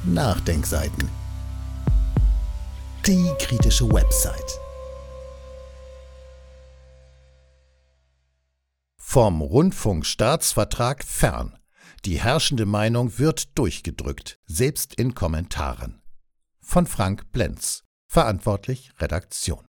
Nachdenkseiten. Die kritische Website. Vom Rundfunkstaatsvertrag fern. Die herrschende Meinung wird durchgedrückt, selbst in Kommentaren. Von Frank Blenz, verantwortlich Redaktion.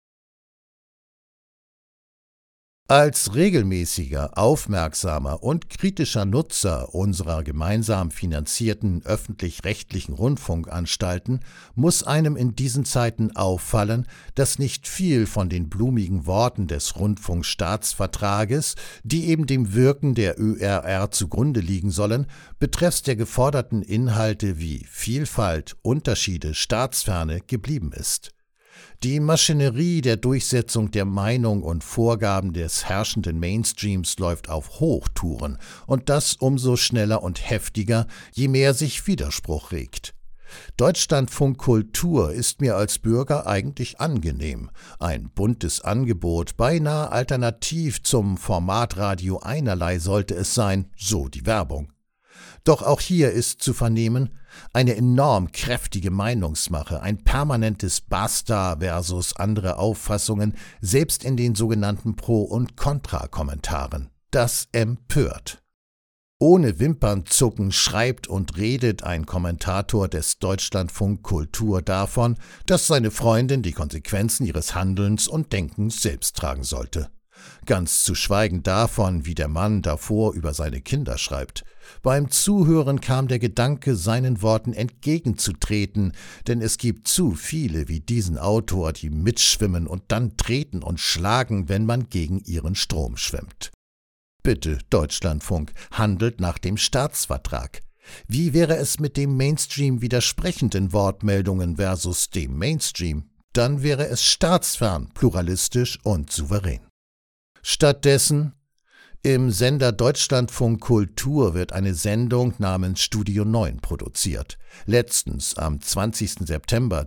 Als regelmäßiger, aufmerksamer und kritischer Nutzer unserer gemeinsam finanzierten öffentlich-rechtlichen Rundfunkanstalten muss einem in diesen Zeiten auffallen, dass nicht viel von den blumigen Worten des Rundfunkstaatsvertrages, die eben dem Wirken der ÖRR zugrunde liegen sollen, betreffs der geforderten Inhalte wie Vielfalt, Unterschiede, Staatsferne geblieben ist. Die Maschinerie der Durchsetzung der Meinung und Vorgaben des herrschenden Mainstreams läuft auf Hochtouren und das umso schneller und heftiger, je mehr sich Widerspruch regt. Deutschlandfunk Kultur ist mir als Bürger eigentlich angenehm. Ein buntes Angebot, beinahe alternativ zum Formatradio einerlei sollte es sein, so die Werbung. Doch auch hier ist zu vernehmen, eine enorm kräftige Meinungsmache, ein permanentes Basta versus andere Auffassungen, selbst in den sogenannten Pro- und Kontra-Kommentaren. Das empört. Ohne Wimpernzucken schreibt und redet ein Kommentator des Deutschlandfunk Kultur davon, dass seine Freundin die Konsequenzen ihres Handelns und Denkens selbst tragen sollte. Ganz zu schweigen davon, wie der Mann davor über seine Kinder schreibt. Beim Zuhören kam der Gedanke, seinen Worten entgegenzutreten, denn es gibt zu viele wie diesen Autor, die mitschwimmen und dann treten und schlagen, wenn man gegen ihren Strom schwimmt. Bitte, Deutschlandfunk, handelt nach dem Staatsvertrag. Wie wäre es mit dem Mainstream widersprechenden Wortmeldungen versus dem Mainstream? Dann wäre es staatsfern, pluralistisch und souverän. Stattdessen, im Sender Deutschlandfunk Kultur wird eine Sendung namens Studio 9 produziert. Letztens, am 20. September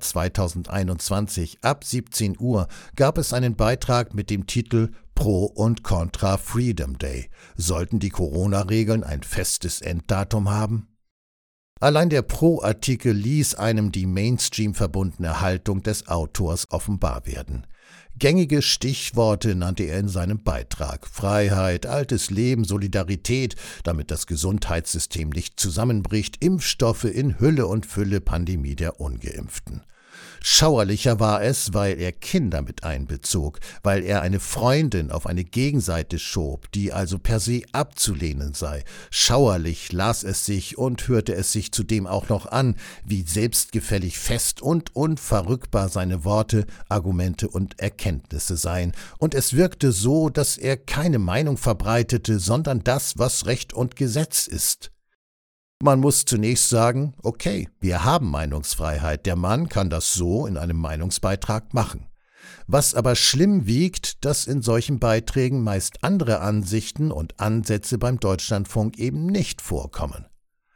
2021 ab 17 Uhr, gab es einen Beitrag mit dem Titel Pro und Contra Freedom Day. Sollten die Corona-Regeln ein festes Enddatum haben? Allein der Pro-Artikel ließ einem die Mainstream-verbundene Haltung des Autors offenbar werden. Gängige Stichworte nannte er in seinem Beitrag: Freiheit, altes Leben, Solidarität, damit das Gesundheitssystem nicht zusammenbricht, Impfstoffe in Hülle und Fülle, Pandemie der Ungeimpften. Schauerlicher war es, weil er Kinder mit einbezog, weil er eine Freundin auf eine Gegenseite schob, die also per se abzulehnen sei. Schauerlich las es sich und hörte es sich zudem auch noch an, wie selbstgefällig fest und unverrückbar seine Worte, Argumente und Erkenntnisse seien. Und es wirkte so, dass er keine Meinung verbreitete, sondern das, was Recht und Gesetz ist. Man muss zunächst sagen, okay, wir haben Meinungsfreiheit, der Mann kann das so in einem Meinungsbeitrag machen. Was aber schlimm wiegt, dass in solchen Beiträgen meist andere Ansichten und Ansätze beim Deutschlandfunk eben nicht vorkommen.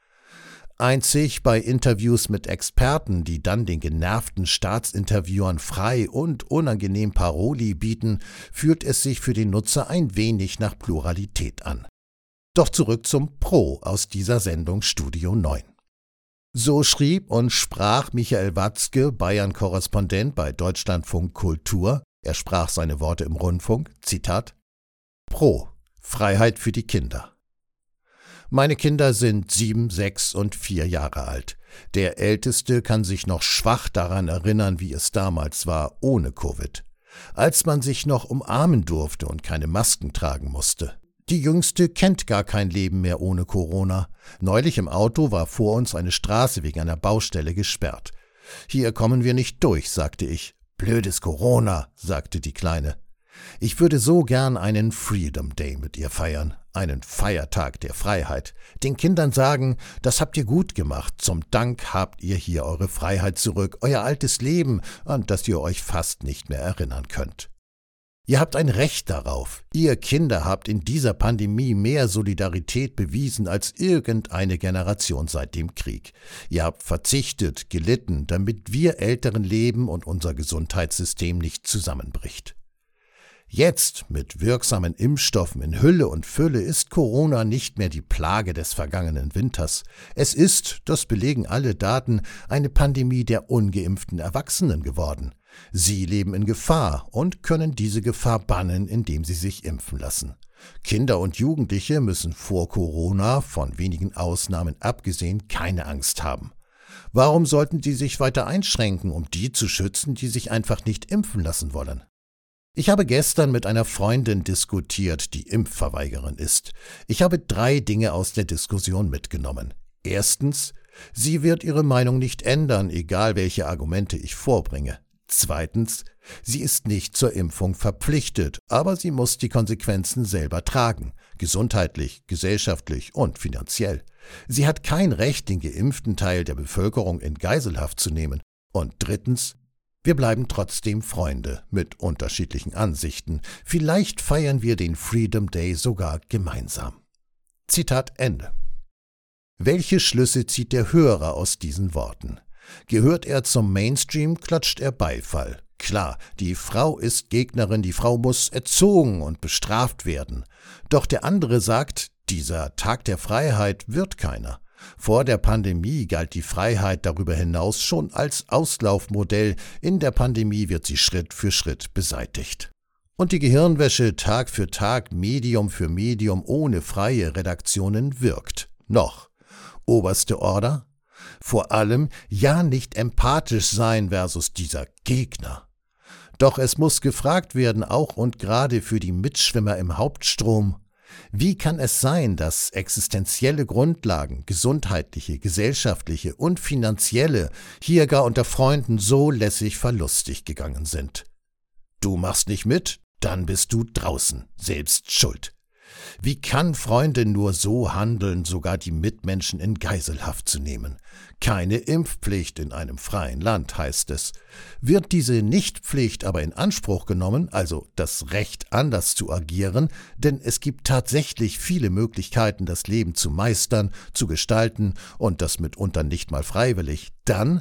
Einzig bei Interviews mit Experten, die dann den genervten Staatsinterviewern frei und unangenehm Paroli bieten, fühlt es sich für den Nutzer ein wenig nach Pluralität an. Doch zurück zum Pro aus dieser Sendung Studio 9. So schrieb und sprach Michael Watzke, Bayern-Korrespondent bei Deutschlandfunk Kultur, er sprach seine Worte im Rundfunk, Zitat: Pro, Freiheit für die Kinder. Meine Kinder sind 7, 6 und 4 Jahre alt. Der Älteste kann sich noch schwach daran erinnern, wie es damals war, ohne Covid. Als man sich noch umarmen durfte und keine Masken tragen musste. Die Jüngste kennt gar kein Leben mehr ohne Corona. Neulich im Auto war vor uns eine Straße wegen einer Baustelle gesperrt. Hier kommen wir nicht durch, sagte ich. Blödes Corona, sagte die Kleine. Ich würde so gern einen Freedom Day mit ihr feiern, einen Feiertag der Freiheit. Den Kindern sagen, das habt ihr gut gemacht, zum Dank habt ihr hier eure Freiheit zurück, euer altes Leben, an das ihr euch fast nicht mehr erinnern könnt. Ihr habt ein Recht darauf. Ihr Kinder habt in dieser Pandemie mehr Solidarität bewiesen als irgendeine Generation seit dem Krieg. Ihr habt verzichtet, gelitten, damit wir Älteren leben und unser Gesundheitssystem nicht zusammenbricht. Jetzt, mit wirksamen Impfstoffen in Hülle und Fülle, ist Corona nicht mehr die Plage des vergangenen Winters. Es ist, das belegen alle Daten, eine Pandemie der ungeimpften Erwachsenen geworden. Sie leben in Gefahr und können diese Gefahr bannen, indem sie sich impfen lassen. Kinder und Jugendliche müssen vor Corona, von wenigen Ausnahmen abgesehen, keine Angst haben. Warum sollten sie sich weiter einschränken, um die zu schützen, die sich einfach nicht impfen lassen wollen? Ich habe gestern mit einer Freundin diskutiert, die Impfverweigerin ist. Ich habe 3 Dinge aus der Diskussion mitgenommen. Erstens, sie wird ihre Meinung nicht ändern, egal welche Argumente ich vorbringe. Zweitens, sie ist nicht zur Impfung verpflichtet, aber sie muss die Konsequenzen selber tragen, gesundheitlich, gesellschaftlich und finanziell. Sie hat kein Recht, den geimpften Teil der Bevölkerung in Geiselhaft zu nehmen. Und drittens, wir bleiben trotzdem Freunde mit unterschiedlichen Ansichten. Vielleicht feiern wir den Freedom Day sogar gemeinsam. Zitat Ende. Welche Schlüsse zieht der Hörer aus diesen Worten? Gehört er zum Mainstream, klatscht er Beifall. Klar, die Frau ist Gegnerin, die Frau muss erzogen und bestraft werden. Doch der andere sagt, dieser Tag der Freiheit wird keiner. Vor der Pandemie galt die Freiheit darüber hinaus schon als Auslaufmodell. In der Pandemie wird sie Schritt für Schritt beseitigt. Und die Gehirnwäsche Tag für Tag, Medium für Medium, ohne freie Redaktionen wirkt. Noch. Oberste Order? Vor allem ja nicht empathisch sein versus dieser Gegner. Doch es muss gefragt werden, auch und gerade für die Mitschwimmer im Hauptstrom: Wie kann es sein, dass existenzielle Grundlagen, gesundheitliche, gesellschaftliche und finanzielle, hier gar unter Freunden so lässig verlustig gegangen sind? Du machst nicht mit, dann bist du draußen, selbst schuld. Wie kann Freunde nur so handeln, sogar die Mitmenschen in Geiselhaft zu nehmen? Keine Impfpflicht in einem freien Land, heißt es. Wird diese Nichtpflicht aber in Anspruch genommen, also das Recht, anders zu agieren, denn es gibt tatsächlich viele Möglichkeiten, das Leben zu meistern, zu gestalten und das mitunter nicht mal freiwillig, dann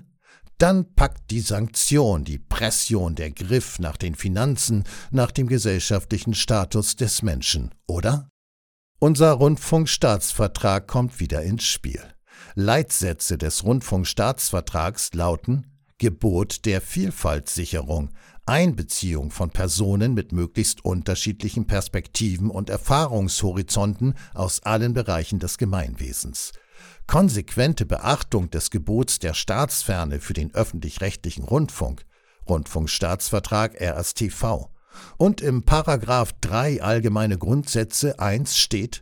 packt die Sanktion, die Pression, der Griff nach den Finanzen, nach dem gesellschaftlichen Status des Menschen, oder? Unser Rundfunkstaatsvertrag kommt wieder ins Spiel. Leitsätze des Rundfunkstaatsvertrags lauten: Gebot der Vielfaltssicherung, Einbeziehung von Personen mit möglichst unterschiedlichen Perspektiven und Erfahrungshorizonten aus allen Bereichen des Gemeinwesens. Konsequente Beachtung des Gebots der Staatsferne für den öffentlich-rechtlichen Rundfunk, Rundfunkstaatsvertrag RStV. Und im Paragraph 3 Allgemeine Grundsätze 1 steht: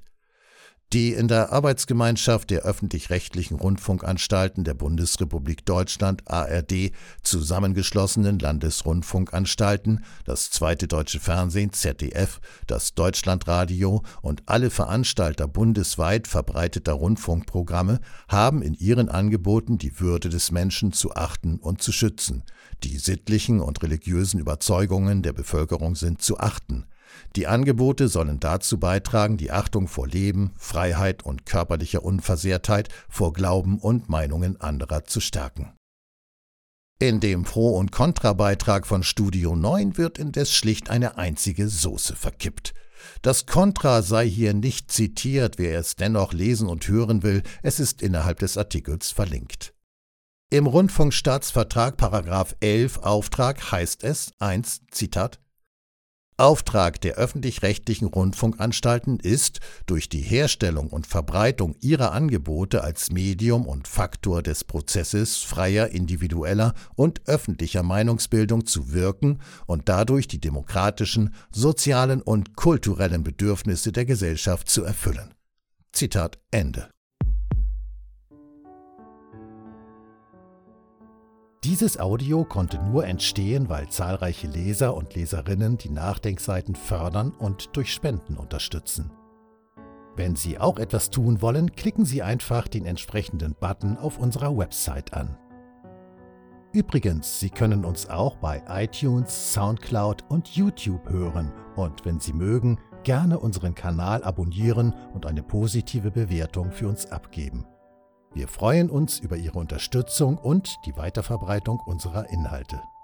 Die in der Arbeitsgemeinschaft der öffentlich-rechtlichen Rundfunkanstalten der Bundesrepublik Deutschland ARD zusammengeschlossenen Landesrundfunkanstalten, das Zweite Deutsche Fernsehen ZDF, das Deutschlandradio und alle Veranstalter bundesweit verbreiteter Rundfunkprogramme haben in ihren Angeboten die Würde des Menschen zu achten und zu schützen. Die sittlichen und religiösen Überzeugungen der Bevölkerung sind zu achten. Die Angebote sollen dazu beitragen, die Achtung vor Leben, Freiheit und körperlicher Unversehrtheit vor Glauben und Meinungen anderer zu stärken. In dem Pro- und Kontrabeitrag von Studio 9 wird indes schlicht eine einzige Soße verkippt. Das Kontra sei hier nicht zitiert, wer es dennoch lesen und hören will, es ist innerhalb des Artikels verlinkt. Im Rundfunkstaatsvertrag § 11 Auftrag heißt es 1, Zitat: Auftrag der öffentlich-rechtlichen Rundfunkanstalten ist, durch die Herstellung und Verbreitung ihrer Angebote als Medium und Faktor des Prozesses freier, individueller und öffentlicher Meinungsbildung zu wirken und dadurch die demokratischen, sozialen und kulturellen Bedürfnisse der Gesellschaft zu erfüllen. Zitat Ende. Dieses Audio konnte nur entstehen, weil zahlreiche Leser und Leserinnen die Nachdenkseiten fördern und durch Spenden unterstützen. Wenn Sie auch etwas tun wollen, klicken Sie einfach den entsprechenden Button auf unserer Website an. Übrigens, Sie können uns auch bei iTunes, Soundcloud und YouTube hören und, wenn Sie mögen, gerne unseren Kanal abonnieren und eine positive Bewertung für uns abgeben. Wir freuen uns über Ihre Unterstützung und die Weiterverbreitung unserer Inhalte.